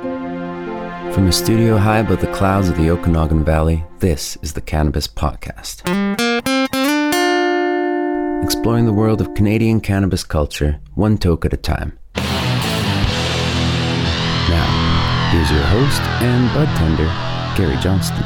From a studio high above the clouds of the Okanagan Valley, this is the Cannabis Podcast. Exploring the world of Canadian cannabis culture, one toke at a time. Now, here's your host and bud tender, Gary Johnston.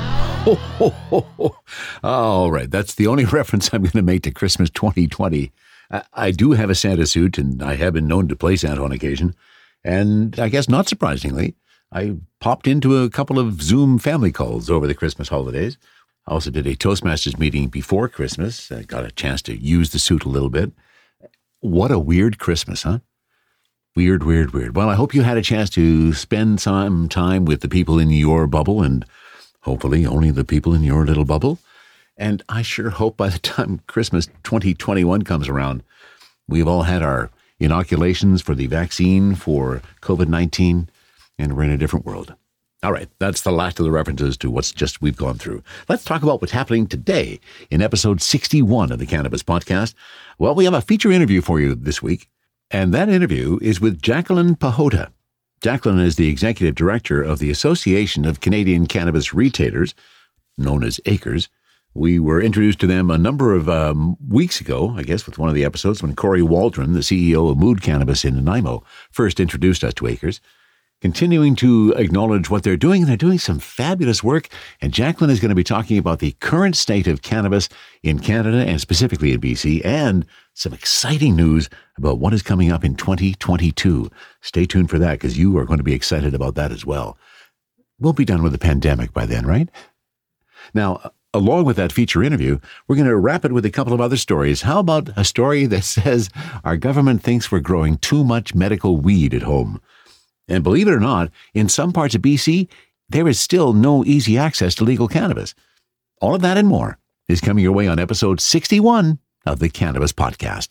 All right, that's the only reference I'm going to make to Christmas 2020. I do have a Santa suit, and I have been known to play Santa on occasion. And I guess not surprisingly, I popped into a couple of Zoom family calls over the Christmas holidays. I also did a Toastmasters meeting before Christmas. I got a chance to use the suit a little bit. What a weird Christmas, huh? Weird. Well, I hope you had a chance to spend some time with the people in your bubble, and hopefully only the people in your little bubble. And I sure hope by the time Christmas 2021 comes around, we've all had our inoculations for the vaccine for COVID-19, and we're in a different world. All right, that's the last of the references to what's just we've gone through. Let's talk about what's happening today in episode 61 of the Cannabis Podcast. Well, we have a feature interview for you this week, and that interview is with Jacqueline Pehota. Jacqueline is the executive director of the Association of Canadian Cannabis Retailers, known as ACRES. We were introduced to them a number of weeks ago, I guess, with one of the episodes when Corey Waldron, the CEO of Mood Cannabis in Nanaimo, first introduced us to ACRES. Continuing to acknowledge what they're doing, and they're doing some fabulous work. And Jacqueline is going to be talking about the current state of cannabis in Canada and specifically in BC, and some exciting news about what is coming up in 2022. Stay tuned for that, because you are going to be excited about that as well. We'll be done with the pandemic by then, right? Now, along with that feature interview, we're going to wrap it with a couple of other stories. How about a story that says our government thinks we're growing too much medical weed at home? And believe it or not, in some parts of BC, there is still no easy access to legal cannabis. All of that and more is coming your way on episode 61 of the Cannabis Podcast.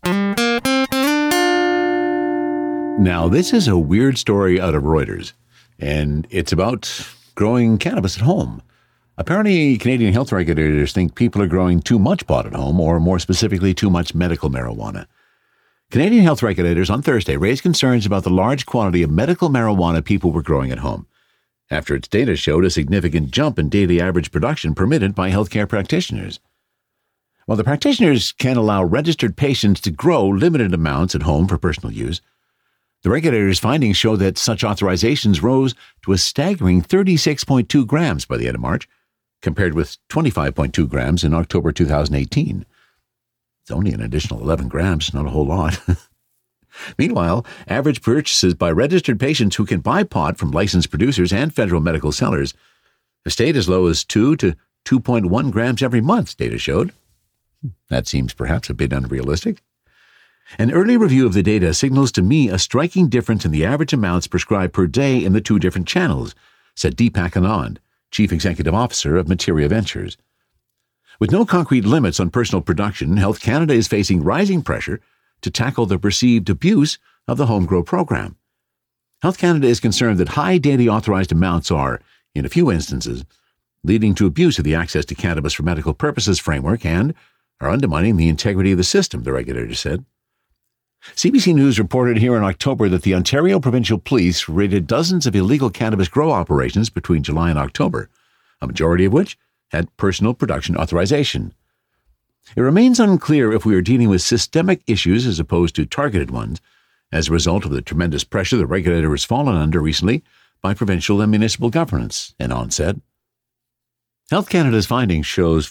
Now, this is a weird story out of Reuters, and it's about growing cannabis at home. Apparently, Canadian health regulators think people are growing too much pot at home, or more specifically, too much medical marijuana. Canadian health regulators on Thursday raised concerns about the large quantity of medical marijuana people were growing at home, after its data showed a significant jump in daily average production permitted by healthcare practitioners. While the practitioners can allow registered patients to grow limited amounts at home for personal use, the regulators' findings show that such authorizations rose to a staggering 36.2 grams by the end of March, compared with 25.2 grams in October 2018. It's only an additional 11 grams, not a whole lot. Meanwhile, average purchases by registered patients who can buy pot from licensed producers and federal medical sellers have stayed as low as 2 to 2.1 grams every month, data showed. That seems perhaps a bit unrealistic. An early review of the data signals to me a striking difference in the average amounts prescribed per day in the two different channels, said Deepak Anand, Chief Executive Officer of Materia Ventures. With no concrete limits on personal production, Health Canada is facing rising pressure to tackle the perceived abuse of the home grow program. Health Canada is concerned that high daily authorized amounts are, in a few instances, leading to abuse of the Access to Cannabis for Medical Purposes framework and are undermining the integrity of the system, the regulator said. CBC News reported here in October that the Ontario Provincial Police raided dozens of illegal cannabis grow operations between July and October, a majority of which had personal production authorization. It remains unclear if we are dealing with systemic issues as opposed to targeted ones, as a result of the tremendous pressure the regulator has fallen under recently by provincial and municipal governments, Anand said. Health Canada's findings shows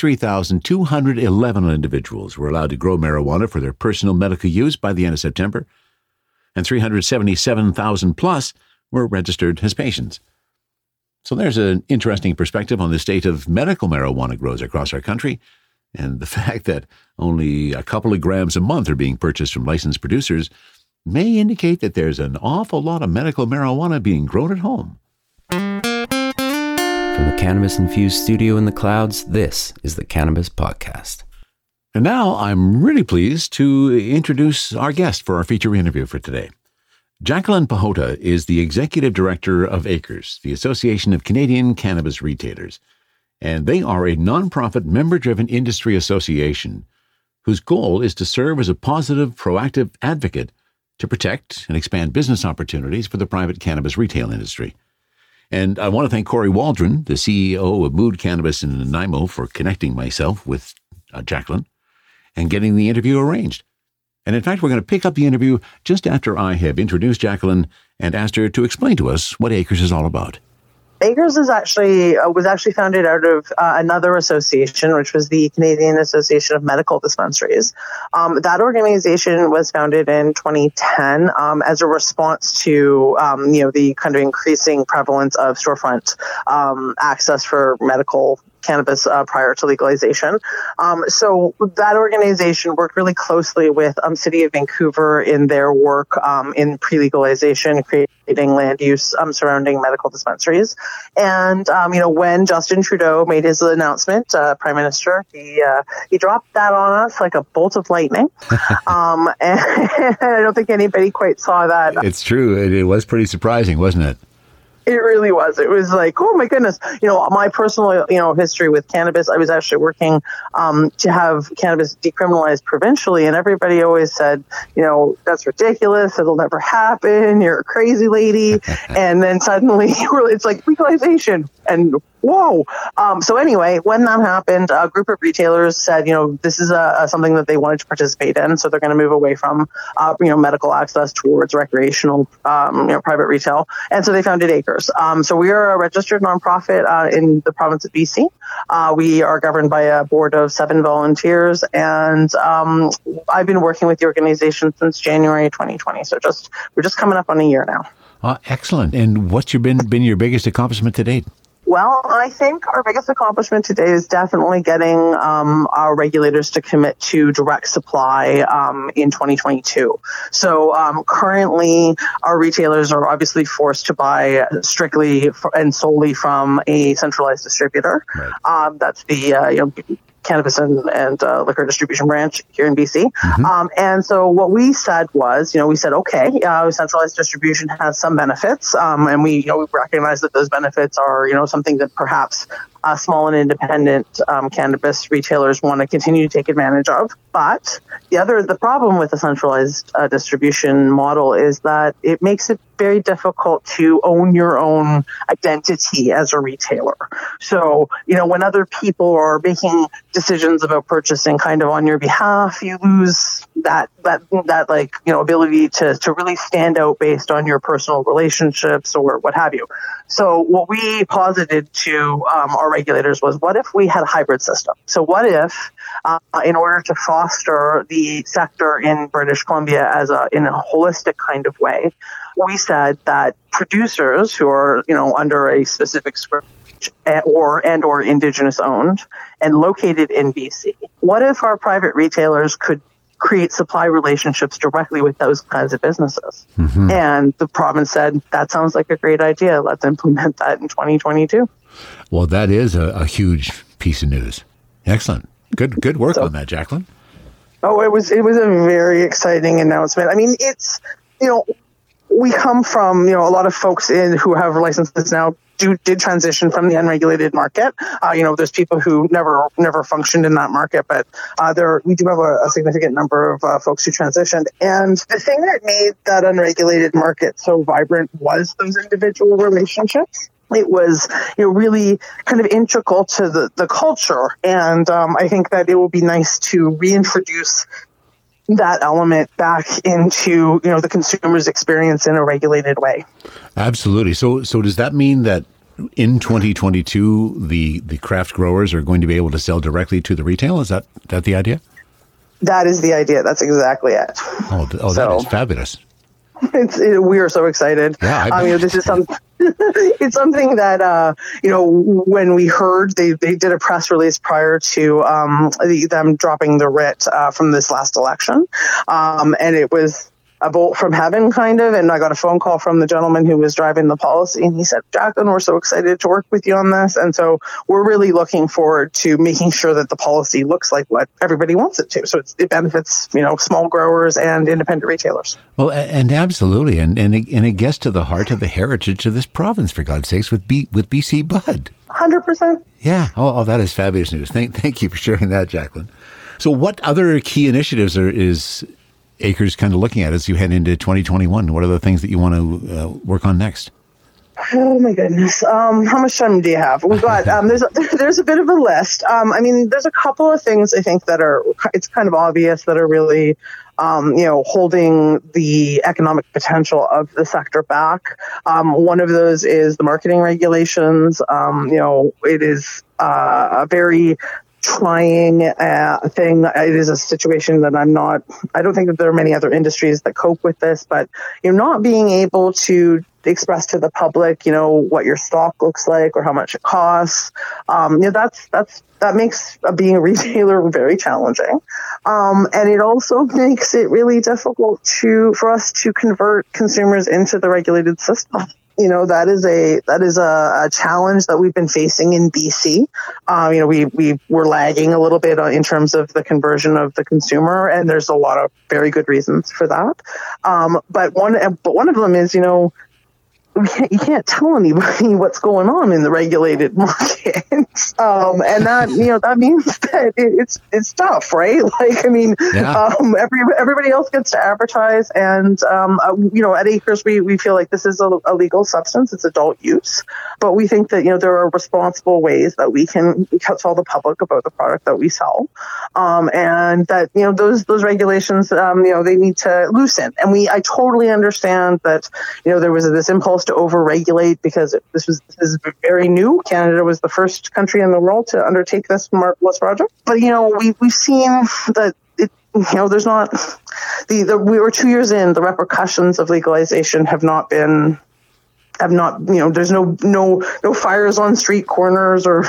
43,211 individuals were allowed to grow marijuana for their personal medical use by the end of September, and 377,000 plus were registered as patients. So there's an interesting perspective on the state of medical marijuana grows across our country, and the fact that only a couple of grams a month are being purchased from licensed producers may indicate that there's an awful lot of medical marijuana being grown at home. From the cannabis-infused studio in the clouds, this is the Cannabis Podcast. And now I'm really pleased to introduce our guest for our feature interview for today. Jacqueline Pehota is the Executive Director of ACRES, the Association of Canadian Cannabis Retailers, and they are a nonprofit member-driven industry association whose goal is to serve as a positive, proactive advocate to protect and expand business opportunities for the private cannabis retail industry. And I want to thank Corey Waldron, the CEO of Mood Cannabis in Nanaimo, for connecting myself with Jacqueline and getting the interview arranged. And in fact, we're going to pick up the interview just after I have introduced Jacqueline and asked her to explain to us what Acres is all about. Acres is was actually founded out of another association, which was the Canadian Association of Medical Dispensaries. That organization was founded in 2010 as a response to the kind of increasing prevalence of storefront access for medical cannabis prior to legalization. So that organization worked really closely with City of Vancouver in their work in pre-legalization, creating land use surrounding medical dispensaries. And, when Justin Trudeau made his announcement, Prime Minister, he dropped that on us like a bolt of lightning. And I don't think anybody quite saw that. It's true. It was pretty surprising, wasn't it? It really was. It was like, oh my goodness. My personal, history with cannabis, I was actually working to have cannabis decriminalized provincially, and everybody always said, that's ridiculous. It'll never happen. You're a crazy lady. And then suddenly it's like legalization, and whoa. So anyway, when that happened, a group of retailers said, this is something that they wanted to participate in. So they're going to move away from, medical access towards recreational, private retail. And so they founded Acres. So we are a registered nonprofit in the province of BC. We are governed by a board of 7 volunteers. And I've been working with the organization since January 2020. So we're just coming up on a year now. Excellent. And what's been your biggest accomplishment to date? Well, I think our biggest accomplishment today is definitely getting our regulators to commit to direct supply in 2022. So currently, our retailers are obviously forced to buy strictly and solely from a centralized distributor. Right. That's the Cannabis and Liquor Distribution Branch here in BC. Mm-hmm. And so what we said was, okay, centralized distribution has some benefits. And we recognize that those benefits are, something that perhaps small and independent cannabis retailers want to continue to take advantage of. But the problem with the centralized distribution model is that it makes it very difficult to own your own identity as a retailer. So, when other people are making decisions about purchasing kind of on your behalf, you lose that ability to really stand out based on your personal relationships or what have you. So what we posited to our regulators was, what if we had a hybrid system? So what if, in order to foster the sector in British Columbia in a holistic kind of way, we said that producers who are, under a specific script or Indigenous owned and located in BC, what if our private retailers could create supply relationships directly with those kinds of businesses? Mm-hmm. And the province said, that sounds like a great idea. Let's implement that in 2022. Well, that is a huge piece of news. Excellent. Good work on that, Jacqueline. Oh, it was a very exciting announcement. I mean, it's, we come from, a lot of folks who have licenses now did transition from the unregulated market. There's people who never functioned in that market, but we do have a significant number of folks who transitioned. And the thing that made that unregulated market so vibrant was those individual relationships. It was, really kind of integral to the culture. And I think that it will be nice to reintroduce that element back into, the consumer's experience in a regulated way. Absolutely. So does that mean that in 2022, the craft growers are going to be able to sell directly to the retail? Is that the idea? That is the idea. That's exactly it. That is fabulous. We are so excited. Yeah, this is it's something that, when we heard they did a press release prior to them dropping the writ from this last election. And it was a bolt from heaven, kind of. And I got a phone call from the gentleman who was driving the policy, and he said, Jacqueline, we're so excited to work with you on this. And so we're really looking forward to making sure that the policy looks like what everybody wants it to. So it benefits, small growers and independent retailers. Well, and absolutely. And it gets to the heart of the heritage of this province, for God's sakes, with BC Bud. 100%. Yeah. Oh, that is fabulous news. Thank you for sharing that, Jacqueline. So what other key initiatives Acres kind of looking at as you head into 2021? What are the things that you want to work on next? Oh my goodness. How much time do you have? We've got, there's a bit of a list. There's a couple of things I think it's kind of obvious that are really, holding the economic potential of the sector back. One of those is the marketing regulations. It is a very trying thing. It is a situation that I don't think that there are many other industries that cope with this, but you're not being able to express to the public, what your stock looks like or how much it costs. That makes being a retailer very challenging. And it also makes it really difficult for us to convert consumers into the regulated system. That is a challenge that we've been facing in BC. We were lagging a little bit in terms of the conversion of the consumer, and there's a lot of very good reasons for that. But one of them is, you can't tell anybody what's going on in the regulated market. And that means that it's tough, right? Everybody else gets to advertise. And, at Acres, we feel like this is a legal substance. It's adult use. But we think that, there are responsible ways that we can tell the public about the product that we sell. And that, those regulations, they need to loosen. And I totally understand that, there was this impulse to over-regulate because this is very new. Canada was the first country in the world to undertake this project. But, we've seen that there's not we were 2 years in, the repercussions of legalization have not, there's no fires on street corners or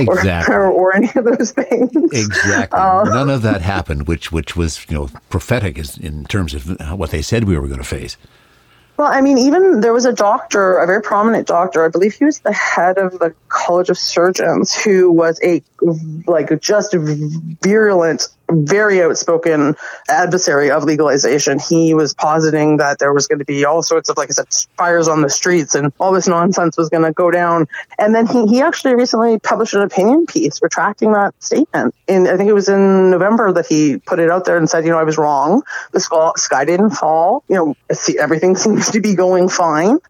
any of those things. Exactly. None of that happened, which was, prophetic in terms of what they said we were going to face. Well, even there was a doctor, a very prominent doctor, I believe he was the head of the College of Surgeons, who was just virulent, very outspoken adversary of legalization. He was positing that there was going to be all sorts of, like I said, fires on the streets and all this nonsense was going to go down. And then he actually recently published an opinion piece retracting that statement. I think it was in November that he put it out there and said, I was wrong. The sky didn't fall. Everything seems to be going fine.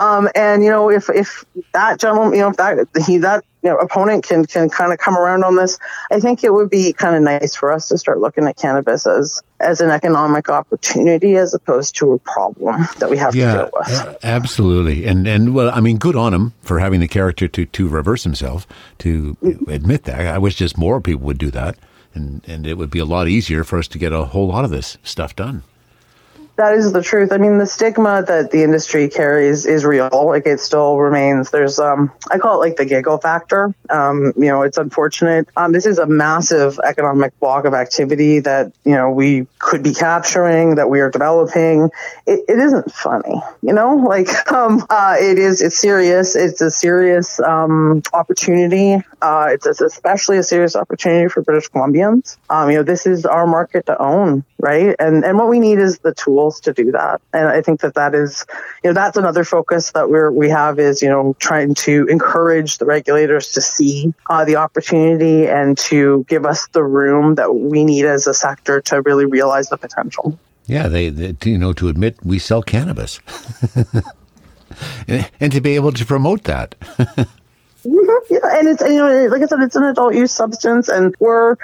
If that gentleman, if that opponent can kind of come around on this, I think it would be kind of nice for us to start looking at cannabis as an economic opportunity as opposed to a problem that we have to deal with. Absolutely. And well, good on him for having the character to reverse himself, to admit that. I wish just more people would do that. And it would be a lot easier for us to get a whole lot of this stuff done. That is the truth. The stigma that the industry carries is real. It still remains. There's, I call it the giggle factor. It's unfortunate. This is a massive economic block of activity that, we could be capturing, that we are developing. It isn't funny, it's serious. It's a serious, opportunity. It's especially a serious opportunity for British Columbians. This is our market to own, right? And what we need is the tools to do that. And I think that is, that's another focus that we have is, trying to encourage the regulators to see the opportunity and to give us the room that we need as a sector to really realize the potential. Yeah, they to admit we sell cannabis and to be able to promote that. Mm-hmm. Yeah, and it's, like I said, it's an adult use substance, and we're,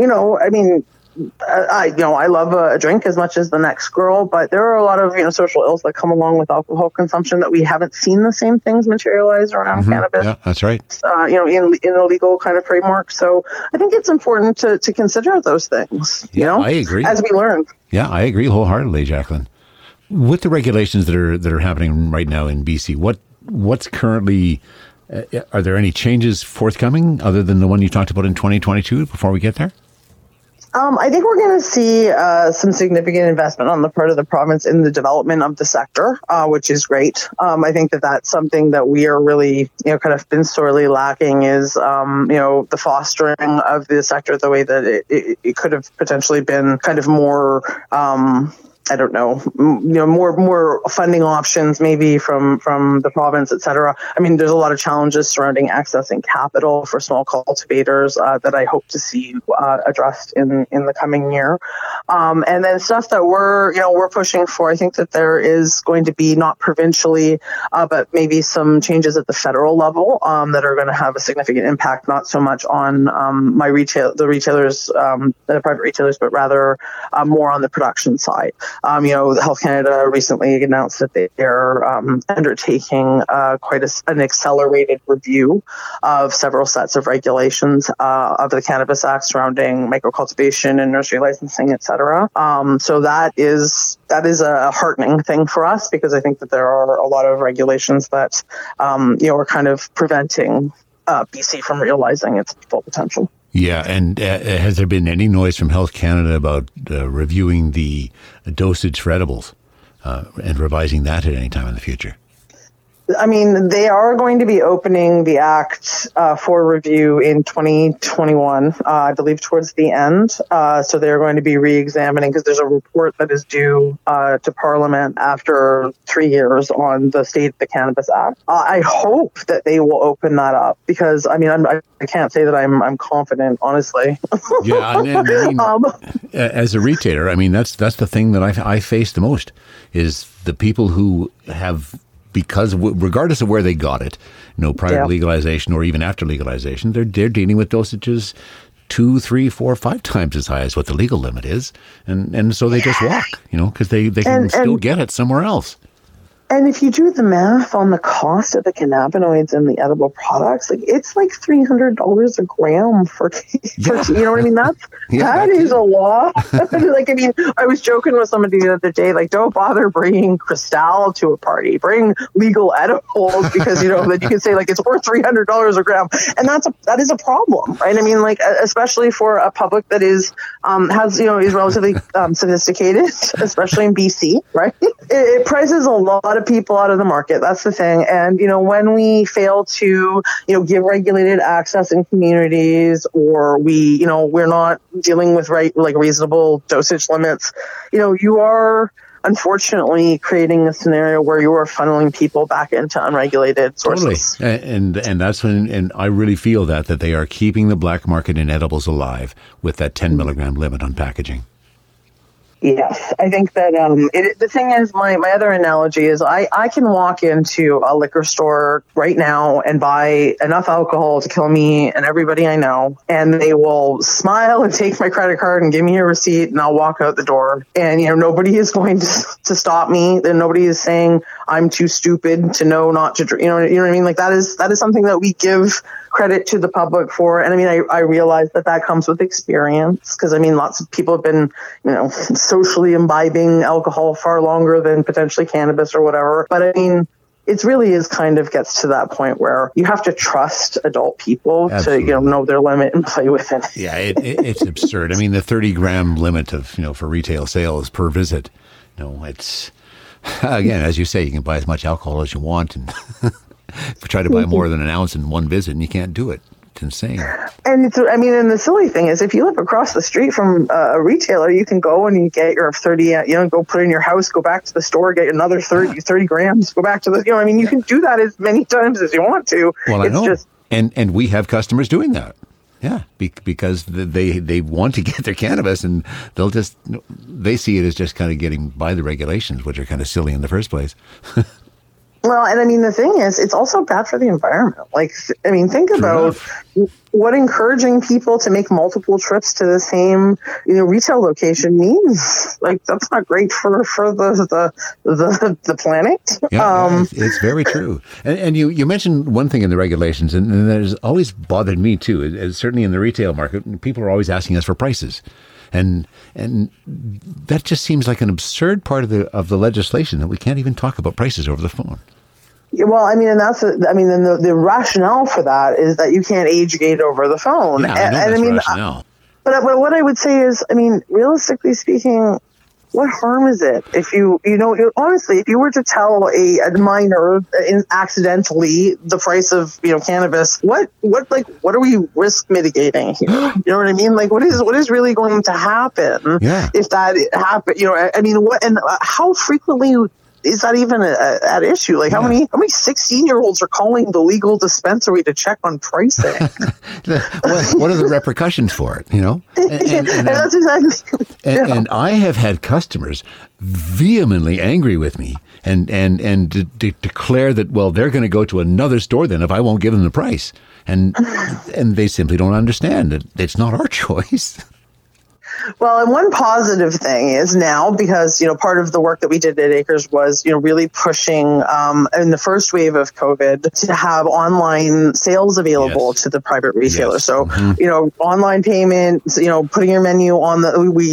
I love a drink as much as the next girl, but there are a lot of, social ills that come along with alcohol consumption that we haven't seen the same things materialize around cannabis. Yeah, that's right. In a legal kind of framework. So I think it's important to consider those things, I agree. As we learn. Yeah, I agree wholeheartedly, Jacqueline. With the regulations that are happening right now in BC, what's currently, are there any changes forthcoming other than the one you talked about in 2022 before we get there? I think we're going to see some significant investment on the part of the province in the development of the sector, which is great. I think that's something that we are really, kind of been sorely lacking is, the fostering of the sector the way that it could have potentially been kind of more I don't know, more funding options maybe from the province, et cetera. I mean, there's a lot of challenges surrounding accessing capital for small cultivators that I hope to see addressed in the coming year. And then stuff that we're pushing for. I think that there is going to be not provincially, but maybe some changes at the federal level that are going to have a significant impact, not so much on the retailers, the private retailers, but rather more on the production side. Health Canada recently announced that they're undertaking quite an accelerated review of several sets of regulations of the Cannabis Act surrounding microcultivation and nursery licensing, et cetera. So that is a heartening thing for us, because I think that there are a lot of regulations that are kind of preventing BC from realizing its full potential. Yeah, and has there been any noise from Health Canada about reviewing the dosage for edibles and revising that at any time in the future? I mean, they are going to be opening the Act for review in 2021, I believe towards the end. So they're going to be re-examining, because there's a report that is due to Parliament after 3 years on the state of the Cannabis Act. I hope that they will open that up, because, I mean, I can't say that I'm confident, honestly. Yeah, I mean, as a retailer, I mean, that's the thing that I face the most, is the people who have... Because regardless of where they got it, prior to legalization or even after legalization, they're dealing with dosages 2, 3, 4, 5 times as high as what the legal limit is, and so they just walk, because they can still get it somewhere else. And if you do the math on the cost of the cannabinoids and the edible products, it's like $300 a gram for you know what I mean? That is a lot. I was joking with somebody the other day, don't bother bringing Cristal to a party. Bring legal edibles, because then you can say it's worth $300 a gram, and that is a problem, right? I mean, especially for a public that is relatively sophisticated, especially in BC, right? It prices a lot of people out of the market. That's the thing. And, when we fail to, give regulated access in communities, or we're not dealing with reasonable dosage limits, you are unfortunately creating a scenario where you are funneling people back into unregulated sources. Totally. And that's when, and I really feel that they are keeping the black market in edibles alive with that 10 milligram limit on packaging. Yes, I think that the thing is, my other analogy is I can walk into a liquor store right now and buy enough alcohol to kill me and everybody I know, and they will smile and take my credit card and give me a receipt, and I'll walk out the door. And nobody is going to stop me. And nobody is saying I'm too stupid to know not to drink. You know what I mean? That is something that we give credit to the public for. And I mean, I realize that comes with experience, because I mean, lots of people have been, socially imbibing alcohol far longer than potentially cannabis or whatever. But I mean, it really is kind of gets to that point where you have to trust adult people Absolutely. To, know their limit and play with it. Yeah, it's absurd. I mean, the 30-gram limit of, for retail sales per visit, it's, again, as you say, you can buy as much alcohol as you want, and if you try to buy more than an ounce in one visit, and you can't do it. It's insane. And and the silly thing is, if you live across the street from a retailer, you can go and you get your 30, go put it in your house, go back to the store, get another 30 grams, go back to the, you can do that as many times as you want to. Well, I know. And we have customers doing that. Yeah, because they want to get their cannabis, and they see it as just kind of getting by the regulations, which are kind of silly in the first place. Well, and I mean, the thing is, it's also bad for the environment. Think about what encouraging people to make multiple trips to the same, retail location means. That's not great for the planet. Yeah, it's very true. And you mentioned one thing in the regulations, and that has always bothered me too. Certainly in the retail market, people are always asking us for prices. And that just seems like an absurd part of the legislation, that we can't even talk about prices over the phone. Well, I mean, and the rationale for that is that you can't age gate over the phone. Yeah, I know that's rationale. But what I would say is, realistically speaking, what harm is it if honestly, if you were to tell a minor accidentally the price of, cannabis, what are we risk mitigating here? You know what I mean? Like, what is really going to happen if that happens? How frequently is that even at issue? Like, how many 16-year-olds are calling the legal dispensary to check on pricing? What are the repercussions for it? And that's exactly. And I have had customers vehemently angry with me and declare that, well, they're going to go to another store then if I won't give them the price, and they simply don't understand that it's not our choice. Well, and one positive thing is now, because, part of the work that we did at Acres was, really pushing in the first wave of COVID to have online sales available to the private retailers. So, online payments, putting your menu on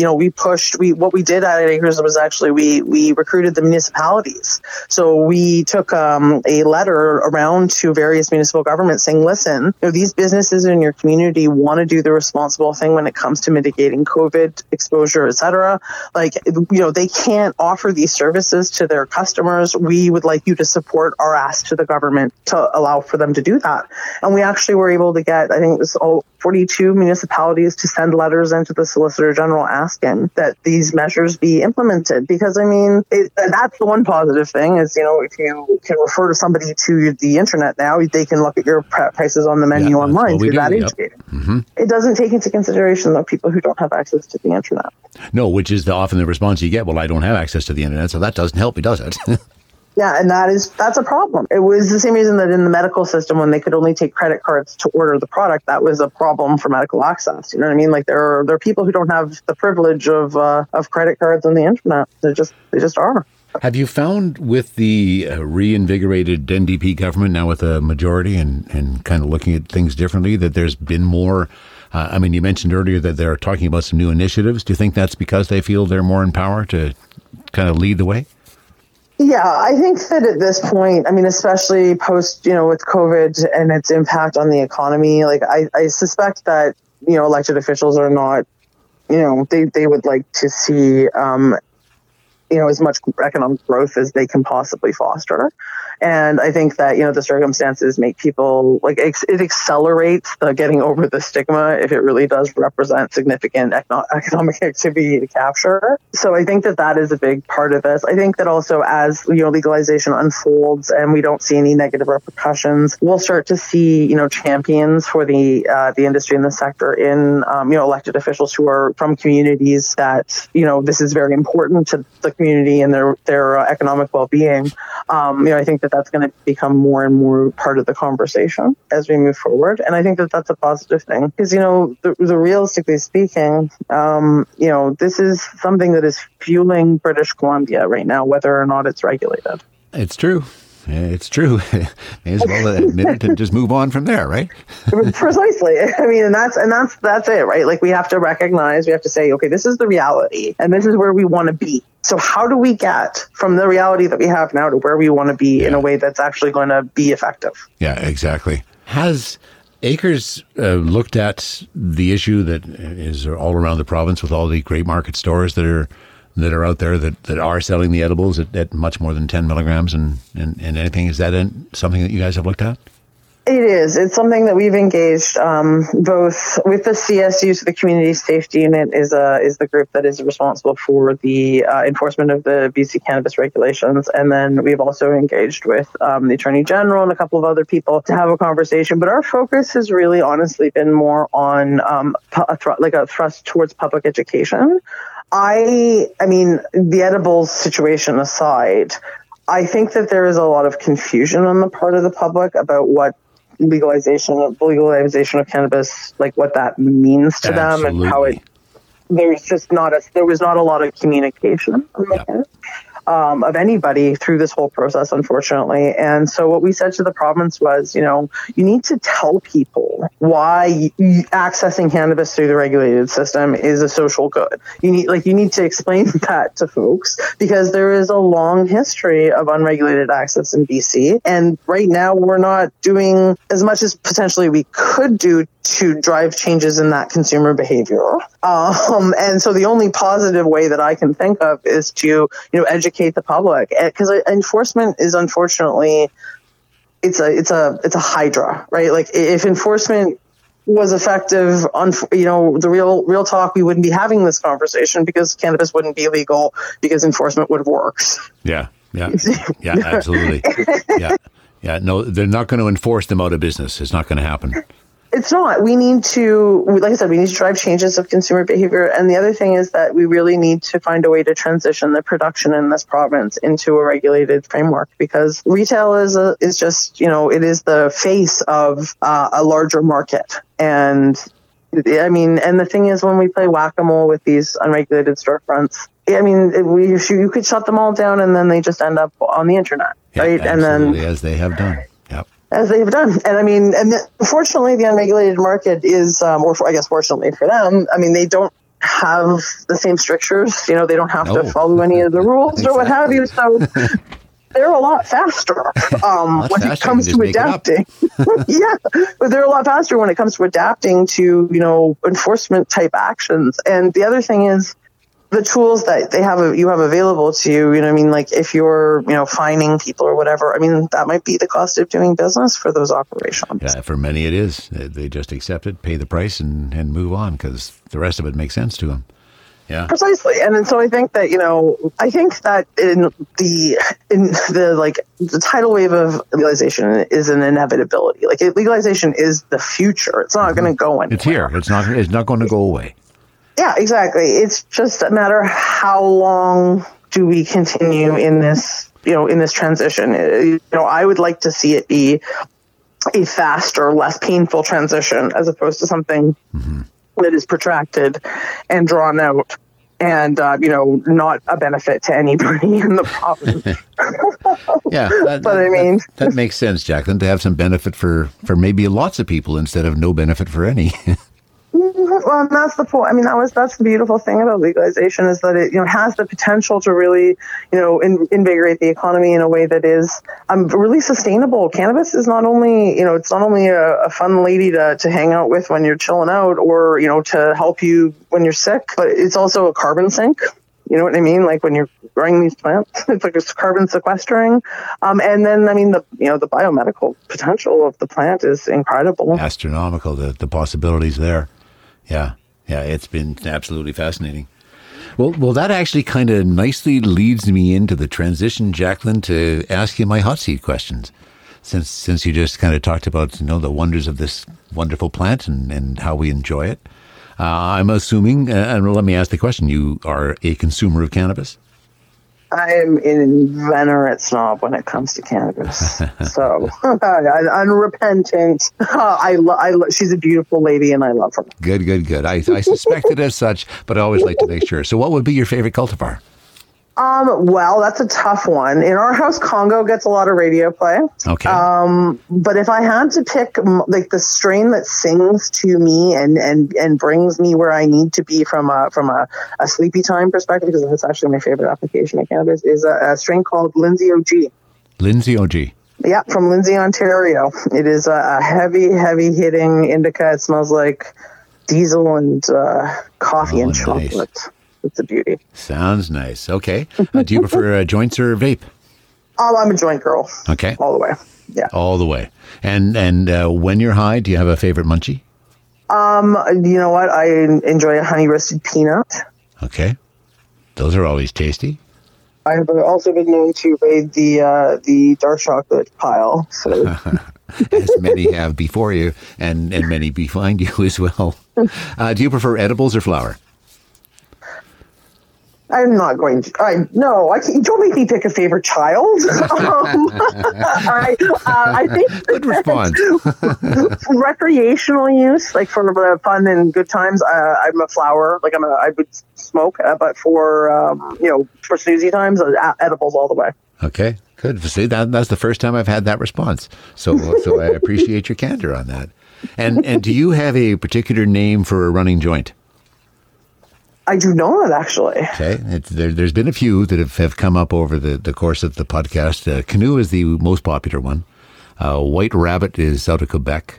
what we did at Acres was actually we recruited the municipalities. So we took a letter around to various municipal governments saying, listen, these businesses in your community want to do the responsible thing when it comes to mitigating COVID exposure, et cetera. Like, they can't offer these services to their customers. We would like you to support our ask to the government to allow for them to do that. And we actually were able to get, I think it was 42 municipalities to send letters into the Solicitor General asking that these measures be implemented. Because, that's the one positive thing is, if you can refer to somebody to the internet now, they can look at your prices on the menu online through that educating. Mm-hmm. It doesn't take into consideration, though, people who don't have access to the internet. No, which is often the response you get. Well, I don't have access to the internet, so that doesn't help me, does it? Yeah, and that's a problem. It was the same reason that in the medical system, when they could only take credit cards to order the product, that was a problem for medical access. You know what I mean? Like, there are people who don't have the privilege of credit cards on the internet. They just are. Have you found with the reinvigorated NDP government now with a majority and kind of looking at things differently that there's been more? You mentioned earlier that they're talking about some new initiatives. Do you think that's because they feel they're more in power to kind of lead the way? Yeah, I think that at this point, especially post, with COVID and its impact on the economy, like I suspect that, elected officials are not, they would like to see, as much economic growth as they can possibly foster. And I think that, the circumstances make people it accelerates the getting over the stigma if it really does represent significant economic activity to capture. So I think that is a big part of this. I think that also as, legalization unfolds and we don't see any negative repercussions, we'll start to see, champions for the industry and the sector in, elected officials who are from communities that, this is very important to the community and their economic well-being. I think that's going to become more and more part of the conversation as we move forward. And I think that's a positive thing because, the realistically speaking, this is something that is fueling British Columbia right now, whether or not it's regulated. It's true. It's true. May as well admit it and just move on from there, right? Precisely. And that's it, right? Like, we have to say, okay, this is the reality and this is where we want to be. So how do we get from the reality that we have now to where we want to be in a way that's actually going to be effective? Yeah, exactly. Has Acres looked at the issue that is all around the province with all the great market stores that are out there that are selling the edibles at much more than 10 milligrams and anything? Is that something that you guys have looked at? It is. It's something that we've engaged both with the CSU, so the Community Safety Unit is the group that is responsible for the enforcement of the BC cannabis regulations, and then we've also engaged with the Attorney General and a couple of other people to have a conversation. But our focus has really, honestly, been more on a thrust towards public education. The edibles situation aside, I think that there is a lot of confusion on the part of the public about what legalization of cannabis, like what that means to them and how there was not a lot of communication of anybody through this whole process, unfortunately. And so what we said to the province was, you need to tell people why accessing cannabis through the regulated system is a social good. You need to explain that to folks because there is a long history of unregulated access in BC. And right now we're not doing as much as potentially we could do to drive changes in that consumer behavior. And so the only positive way that I can think of is to, educate the public, because enforcement is unfortunately, it's a hydra, right? Like if enforcement was effective on, the real talk, we wouldn't be having this conversation because cannabis wouldn't be legal because enforcement would have worked. Yeah, absolutely. Yeah. No, they're not going to enforce them out of business. It's not going to happen. It's not. We need to, like I said, we need to drive changes of consumer behavior. And the other thing is that we really need to find a way to transition the production in this province into a regulated framework, because retail is just, it is the face of a larger market. And the thing is, when we play whack-a-mole with these unregulated storefronts, you could shut them all down and then they just end up on the internet, right? And then, as they have done. Yep. As they have done. And unfortunately, the unregulated market is, fortunately for them, they don't have the same strictures. They don't have to follow any of the rules or what have you. So they're a lot faster when it comes to adapting. Yeah, but they're a lot faster when it comes to adapting to, enforcement type actions. And the other thing is, the tools that you have available to you, like if you're, fining people or whatever, that might be the cost of doing business for those operations. Yeah, for many it is. They just accept it, pay the price and move on because the rest of it makes sense to them. Yeah. Precisely. And so I think that, in the tidal wave of legalization is an inevitability. Like legalization is the future. It's not going to go anywhere. It's here. It's not going to go away. Yeah, exactly. It's just a matter of how long do we continue in this, in this transition. I would like to see it be a faster, less painful transition as opposed to something that is protracted and drawn out and, not a benefit to anybody in the province. Yeah. That makes sense, Jacqueline, to have some benefit for maybe lots of people instead of no benefit for any. Well, that's the point. That's the beautiful thing about legalization is that it, has the potential to really, invigorate the economy in a way that is really sustainable. Cannabis is not only, it's not only a fun lady to hang out with when you're chilling out or, to help you when you're sick, but it's also a carbon sink. You know what I mean? Like when you're growing these plants, it's like it's carbon sequestering. And then, the biomedical potential of the plant is incredible. Astronomical, the possibilities there. Yeah, it's been absolutely fascinating. Well, that actually kind of nicely leads me into the transition, Jacqueline, to ask you my hot seat questions. Since you just kind of talked about, the wonders of this wonderful plant and how we enjoy it. I'm assuming, and let me ask the question, you are a consumer of cannabis? I'm an inveterate snob when it comes to cannabis. So, unrepentant. She's a beautiful lady and I love her. Good. I suspected as such, but I always like to make sure. So what would be your favorite cultivar? Well, that's a tough one. In our house, Congo gets a lot of radio play. Okay. But if I had to pick the strain that sings to me and brings me where I need to be from a sleepy time perspective, because that's actually my favorite application of cannabis, is a strain called Lindsay OG. Lindsay OG. Yeah, from Lindsay, Ontario. It is a heavy hitting indica. It smells like diesel and coffee and chocolate. Nice. It's a beauty. Sounds nice. Okay. Do you prefer joints or vape? I'm a joint girl. Okay. All the way. Yeah. All the way. And when you're high, do you have a favorite munchie? You know what? I enjoy a honey roasted peanut. Okay. Those are always tasty. I've also been known to raid the dark chocolate pile. So. As many have before you and many behind you as well. Do you prefer edibles or flower? I'm not going to. Don't make me pick a favorite child. I think good response. Recreational use, like for the fun and good times. I'm a flower. Like I would smoke, but for snoozy times, edibles all the way. Okay, good. See, that's the first time I've had that response. So I appreciate your candor on that. And do you have a particular name for a running joint? I do not, actually. Okay. There's been a few that have come up over the course of the podcast. Canoe is the most popular one. White Rabbit is out of Quebec.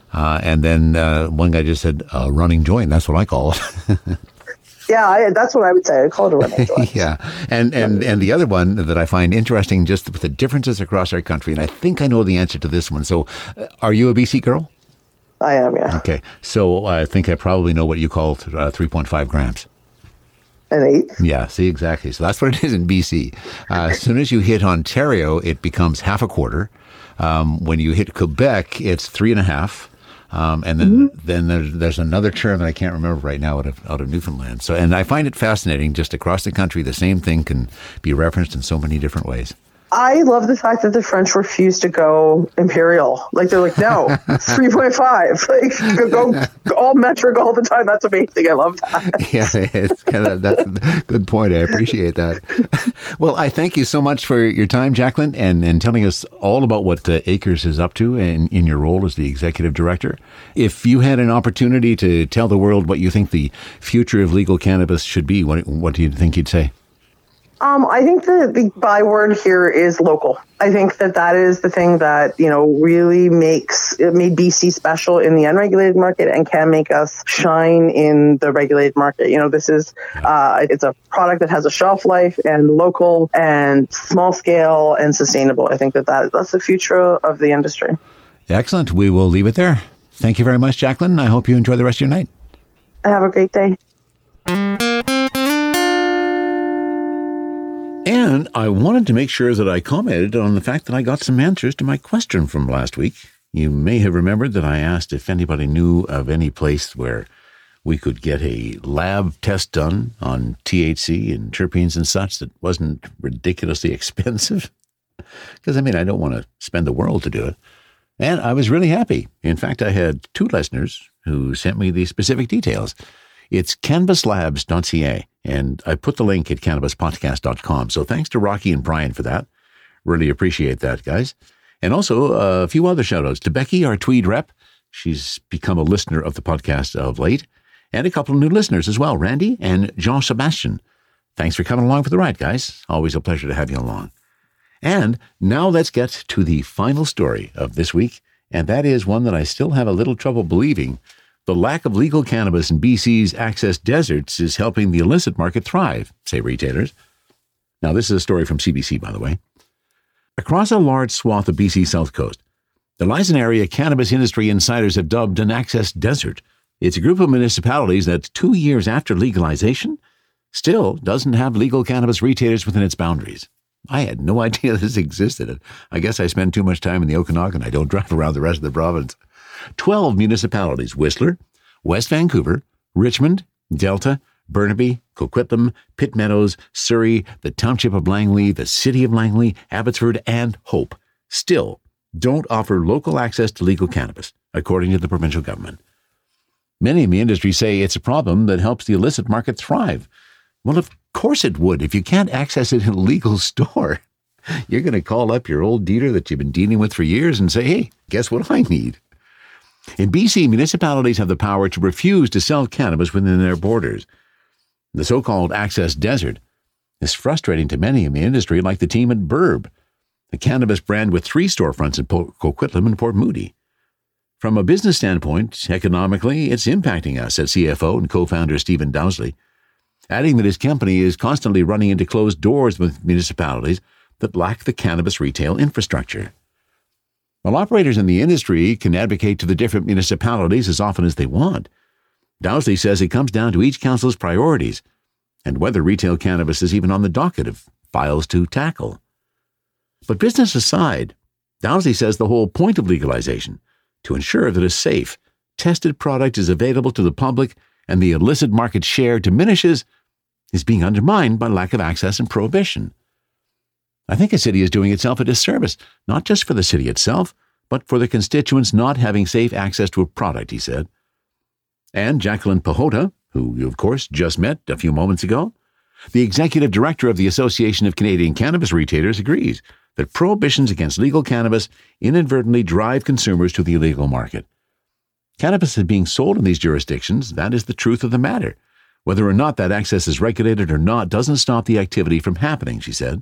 And then one guy just said, running joint. That's what I call it. Yeah, that's what I would say. I call it a running joint. Yeah. And the other one that I find interesting, just with the differences across our country, and I think I know the answer to this one. So are you a BC girl? I am, yeah. Okay. So I think I probably know what you call 3.5 grams. An 8. Yeah, see, exactly. So that's what it is in BC. As soon as you hit Ontario, it becomes half a quarter. When you hit Quebec, it's 3.5. And then there's another term that I can't remember right now out of Newfoundland. So, and I find it fascinating, just across the country, the same thing can be referenced in so many different ways. I love the fact that the French refuse to go imperial. Like, they're like, no, 3.5. Like, go all metric all the time. That's amazing. I love that. Yeah, it's that's a good point. I appreciate that. Well, I thank you so much for your time, Jacqueline, and telling us all about what Acres is up to in your role as the executive director. If you had an opportunity to tell the world what you think the future of legal cannabis should be, what do you think you'd say? I think the byword here is local. I think that is the thing that, really made BC special in the unregulated market and can make us shine in the regulated market. This is, it's a product that has a shelf life and local and small scale and sustainable. I think that's the future of the industry. Excellent. We will leave it there. Thank you very much, Jacqueline. I hope you enjoy the rest of your night. Have a great day. And I wanted to make sure that I commented on the fact that I got some answers to my question from last week. You may have remembered that I asked if anybody knew of any place where we could get a lab test done on THC and terpenes and such that wasn't ridiculously expensive. Because, I don't want to spend the world to do it. And I was really happy. In fact, I had 2 listeners who sent me the specific details. It's cannabislabs.ca, and I put the link at cannabispodcast.com. So thanks to Rocky and Brian for that. Really appreciate that, guys. And also a few other shout-outs to Becky, our Tweed rep. She's become a listener of the podcast of late. And a couple of new listeners as well, Randy and Jean-Sebastian. Thanks for coming along for the ride, guys. Always a pleasure to have you along. And now let's get to the final story of this week, and that is one that I still have a little trouble believing. The lack of legal cannabis in BC's access deserts is helping the illicit market thrive, say retailers. Now, this is a story from CBC, by the way. Across a large swath of BC's south coast, the lies an area cannabis industry insiders have dubbed an access desert. It's a group of municipalities that 2 years after legalization still doesn't have legal cannabis retailers within its boundaries. I had no idea this existed. I guess I spend too much time in the Okanagan. I don't drive around the rest of the province. 12 municipalities, Whistler, West Vancouver, Richmond, Delta, Burnaby, Coquitlam, Pitt Meadows, Surrey, the Township of Langley, the City of Langley, Abbotsford, and Hope, still don't offer local access to legal cannabis, according to the provincial government. Many in the industry say it's a problem that helps the illicit market thrive. Well, of course it would. If you can't access it in a legal store, you're going to call up your old dealer that you've been dealing with for years and say, hey, guess what I need? In BC, municipalities have the power to refuse to sell cannabis within their borders. The so-called access desert is frustrating to many in the industry, like the team at Burb, the cannabis brand with 3 storefronts in Coquitlam and Port Moody. From a business standpoint, economically, it's impacting us, said CFO and co-founder Stephen Dowsley, adding that his company is constantly running into closed doors with municipalities that lack the cannabis retail infrastructure. While operators in the industry can advocate to the different municipalities as often as they want, Dowsley says it comes down to each council's priorities and whether retail cannabis is even on the docket of files to tackle. But business aside, Dowsley says the whole point of legalization, to ensure that a safe, tested product is available to the public and the illicit market share diminishes, is being undermined by lack of access and prohibition. I think a city is doing itself a disservice, not just for the city itself, but for the constituents not having safe access to a product, he said. And Jacqueline Pahota, who you, of course, just met a few moments ago, the executive director of the Association of Canadian Cannabis Retailers, agrees that prohibitions against legal cannabis inadvertently drive consumers to the illegal market. Cannabis is being sold in these jurisdictions. That is the truth of the matter. Whether or not that access is regulated or not doesn't stop the activity from happening, she said.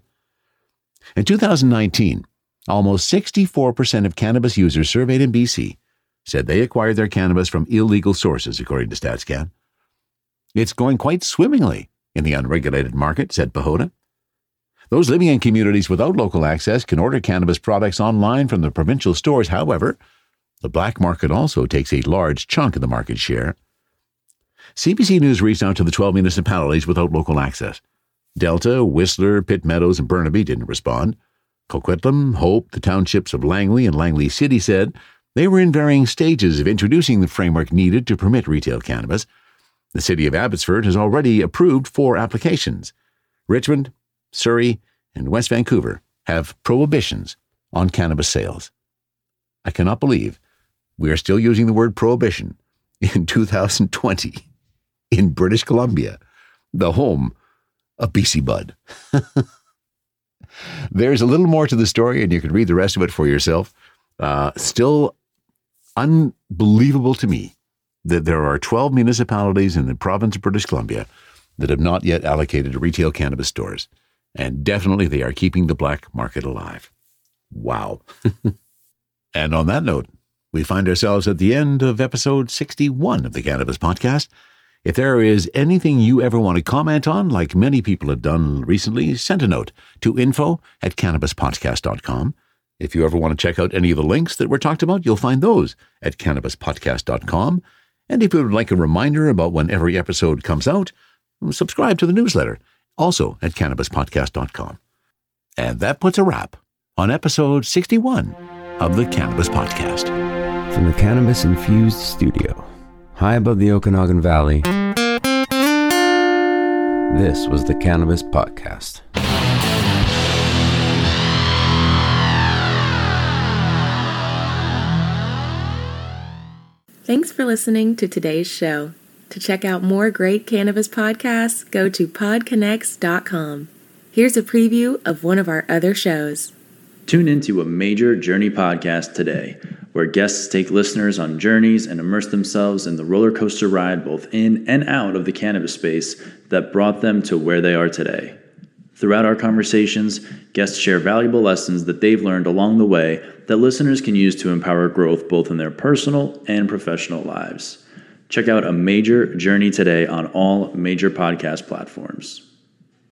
In 2019, almost 64% of cannabis users surveyed in BC said they acquired their cannabis from illegal sources, according to StatsCan. It's going quite swimmingly in the unregulated market, said Pehota. Those living in communities without local access can order cannabis products online from the provincial stores. However, the black market also takes a large chunk of the market share. CBC News reached out to the 12 municipalities without local access. Delta, Whistler, Pitt Meadows, and Burnaby didn't respond. Coquitlam, Hope, the townships of Langley and Langley City said they were in varying stages of introducing the framework needed to permit retail cannabis. The city of Abbotsford has already approved 4 applications. Richmond, Surrey, and West Vancouver have prohibitions on cannabis sales. I cannot believe we are still using the word prohibition in 2020 in British Columbia, the home of BC Bud. There's a little more to the story, and you can read the rest of it for yourself. Still unbelievable to me that there are 12 municipalities in the province of British Columbia that have not yet allocated retail cannabis stores. And definitely they are keeping the black market alive. Wow. And on that note, we find ourselves at the end of episode 61 of the Cannabis Podcast. If there is anything you ever want to comment on, like many people have done recently, send a note to info@cannabispodcast.com. If you ever want to check out any of the links that were talked about, you'll find those at cannabispodcast.com. And if you would like a reminder about when every episode comes out, subscribe to the newsletter, also at cannabispodcast.com. And that puts a wrap on episode 61 of the Cannabis Podcast. From the cannabis-infused studio, high above the Okanagan Valley, this was the Cannabis Podcast. Thanks for listening to today's show. To check out more great cannabis podcasts, go to podconnects.com. Here's a preview of one of our other shows. Tune into a Major Journey podcast today, where guests take listeners on journeys and immerse themselves in the roller coaster ride both in and out of the cannabis space that brought them to where they are today. Throughout our conversations, guests share valuable lessons that they've learned along the way that listeners can use to empower growth both in their personal and professional lives. Check out A Major Journey today on all major podcast platforms.